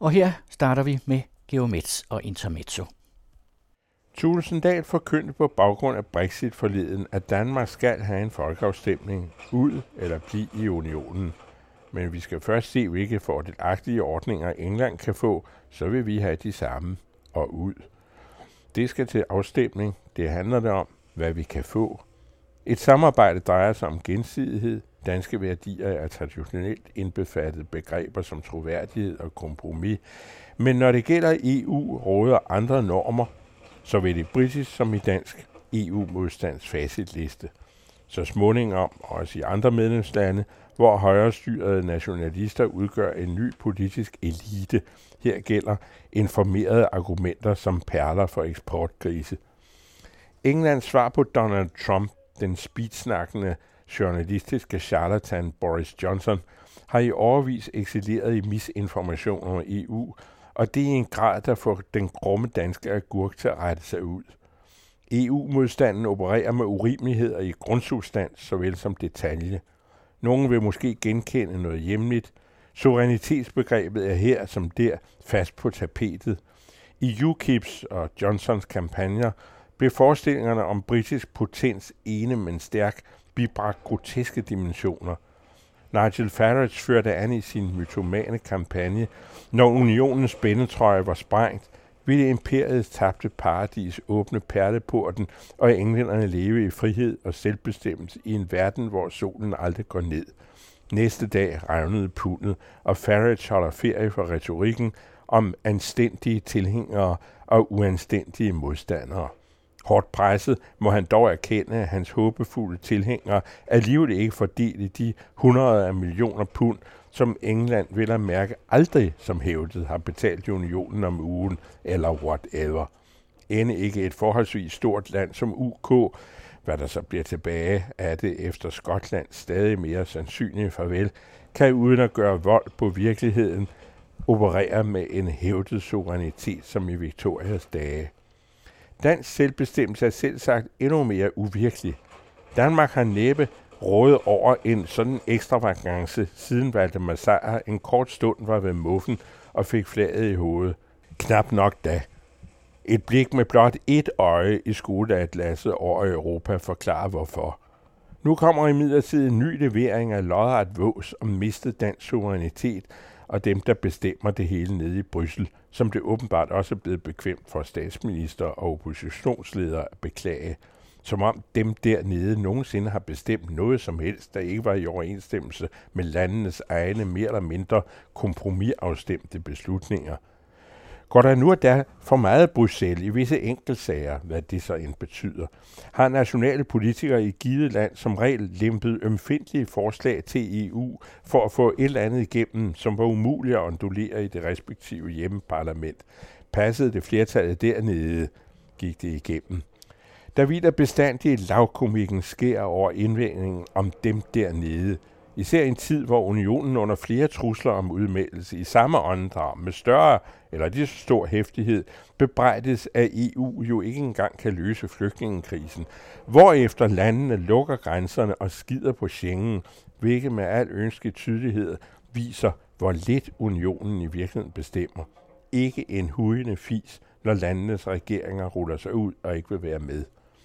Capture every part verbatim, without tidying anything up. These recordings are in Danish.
Og her starter vi med Geomets og Intermezzo. Thulesen forkyndte på baggrund af Brexit forleden, at Danmark skal have en folkeafstemning ud eller blive i unionen. Men vi skal først se, hvilke fordelagtige ordninger England kan få, så vil vi have de samme og ud. Det skal til afstemning. Det handler det om, hvad vi kan få. Et samarbejde drejer sig om gensidighed. Danske værdier er traditionelt indbefattet begreber som troværdighed og kompromis. Men når det gælder E U, råder andre normer, såvel i britisk som i dansk E U-modstands facitliste. Så småning om, også i andre medlemslande, hvor højrestyrede nationalister udgør en ny politisk elite. Her gælder informerede argumenter som perler for eksportkrise. Englands svar på Donald Trump, den speedsnakkende journalistiske charlatan Boris Johnson, har i årevis excelleret i misinformation om E U, og det er i en grad, der får den grumme danske agurk til at rette sig ud. E U-modstanden opererer med urimeligheder i grundsubstans såvel som detalje. Nogen vil måske genkende noget hjemligt. Suverænitetsbegrebet er her som der fast på tapetet. I U K I P's og Johnsons kampagner blev forestillingerne om britisk potens ene, men stærk, bibragt groteske dimensioner. Nigel Farage førte an i sin mytomane kampagne, når unionens spændetrøje var sprængt, ville imperiets tabte paradis åbne perleporten, og englænderne leve i frihed og selvbestemmelse i en verden, hvor solen aldrig går ned. Næste dag revnede pundet, og Farage holder ferie for retorikken om anstændige tilhængere og uanstændige modstandere. Hårdt presset må han dog erkende, at hans håbefulde tilhængere alligevel ikke fordele de hundrede af millioner pund, som England vil at mærke aldrig som hævdet har betalt unionen om ugen eller whatever. Ende ikke et forholdsvis stort land som U K, hvad der så bliver tilbage af det efter Skotland stadig mere sandsynligt farvel, kan uden at gøre vold på virkeligheden operere med en hævdet suverænitet som i Victorias dage. Dansk selvbestemmelse er selv sagt endnu mere uvirkelig. Danmark har næppe rådet over en sådan ekstravagance, siden Valdemar Sejr en kort stund var ved muffen og fik flaget i hovedet. Knap nok da. Et blik med blot et øje i skoleatlasset over Europa forklarer hvorfor. Nu kommer imidlertid en ny levering af lodret vås om mistet dansk suverænitet og dem, der bestemmer det hele nede i Bryssel, som det åbenbart også er blevet bekvemt for statsminister og oppositionsledere at beklage, som om dem dernede nogensinde har bestemt noget som helst, der ikke var i overensstemmelse med landenes egne mere eller mindre kompromisafstemte beslutninger. Går der nu og da for meget Bruxelles i visse enkeltsager, hvad det så end betyder, har nationale politikere i givet land som regel lempet ømfindtlige forslag til E U for at få et eller andet igennem, som var umuligt at ondulere i det respektive hjemmeparlament. Passede det flertallet dernede, gik det igennem. Der hviler bestandigt lavkomikken sker over indvendingen om dem dernede, især i en tid, hvor unionen under flere trusler om udmeldelse i samme åndedrag med større eller lige så stor hæftighed bebrejdes, at E U jo ikke engang kan løse flygtningekrisen, hvorefter landene lukker grænserne og skider på Schengen, hvilket med al ønskelig tydelighed viser, hvor lidt unionen i virkeligheden bestemmer. Ikke en hujende fis, når landenes regeringer ruller sig ud og ikke vil være med.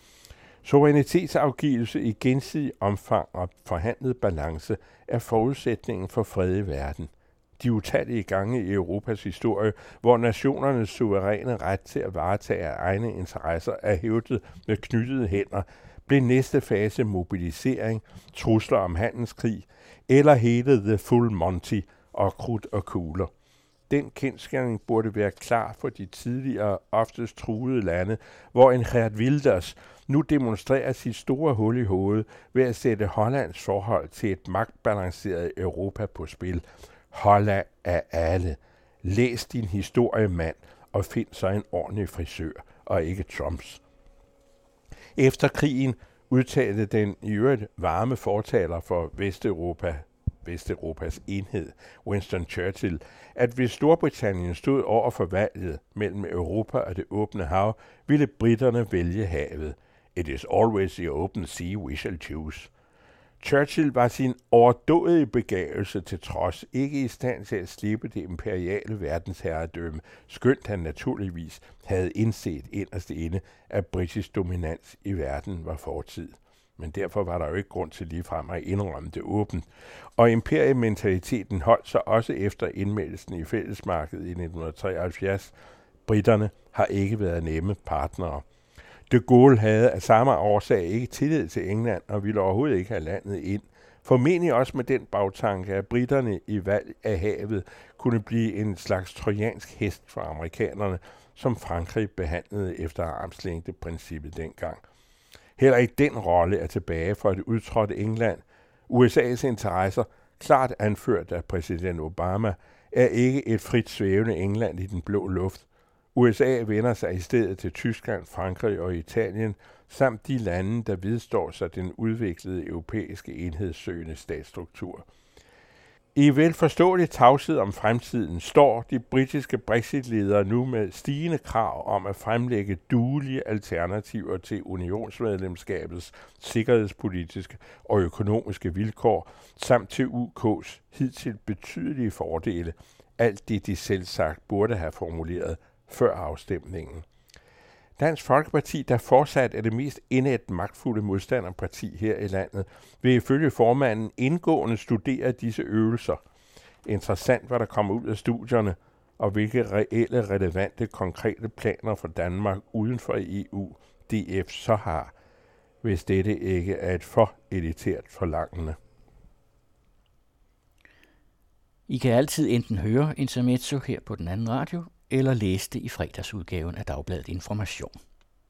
Suverænitetsafgivelse i gensidig omfang og forhandlet balance er forudsætningen for fred i verden. De utallige gange i Europas historie, hvor nationernes suveræne ret til at varetage egne interesser er hævdet med knyttede hænder, blev næste fase mobilisering, trusler om handelskrig eller hele The Full Monty og krudt og kugler. Den kendsgerning burde være klar for de tidligere, oftest truede lande, hvor en Geert Wilders nu demonstrerer sit store hul i hovedet ved at sætte Hollands forhold til et magtbalanceret Europa på spil. Holland er alle. Læs din historie, mand, og find så en ordentlig frisør, og ikke Trumps. Efter krigen udtalte den i øvrigt varme fortaler for Vesteuropa, Vesteuropas enhed, Winston Churchill, at hvis Storbritannien stod over for valget mellem Europa og det åbne hav, ville britterne vælge havet. It is always the open sea we shall choose. Churchill var sin overdådige begavelse til trods ikke i stand til at slippe det imperiale verdensherredømme, skønt han naturligvis havde indset inderst inde, at britisk dominans i verden var fortid. Men derfor var der jo ikke grund til ligefrem at indrømme det åbent. Og imperiementaliteten holdt sig også efter indmeldelsen i fællesmarkedet i nitten treoghalvfjerds. Briterne har ikke været nemme partnere. De Gaulle havde af samme årsag ikke tillid til England og ville overhovedet ikke have landet ind. Formentlig også med den bagtanke, at briterne i valg af havet kunne blive en slags trojansk hest for amerikanerne, som Frankrig behandlede efter armslængdeprincippet dengang. Heller ikke den rolle er tilbage for et udtrådt England. U S A's interesser, klart anført af præsident Obama, er ikke et frit svævende England i den blå luft. U S A vender sig i stedet til Tyskland, Frankrig og Italien, samt de lande, der vedstår sig den udviklede europæiske enhedssøgende statsstruktur. I velforståelig tavshed om fremtiden står de britiske Brexit-ledere nu med stigende krav om at fremlægge duelige alternativer til unionsmedlemskabets sikkerhedspolitiske og økonomiske vilkår, samt til U K's hidtil betydelige fordele, alt det de selvsagt burde have formuleret før afstemningen. Dansk Folkeparti, der fortsat er det mest indædt magtfulde modstanderparti her i landet, vil ifølge formanden indgående studere disse øvelser. Interessant, hvad der kommer ud af studierne, og hvilke reelle, relevante, konkrete planer for Danmark uden for E U, D F så har, hvis dette ikke er et for elitært forlangende. I kan altid enten høre Intermezzo her på den anden radio, eller læse det i fredagsudgaven af Dagbladet Information.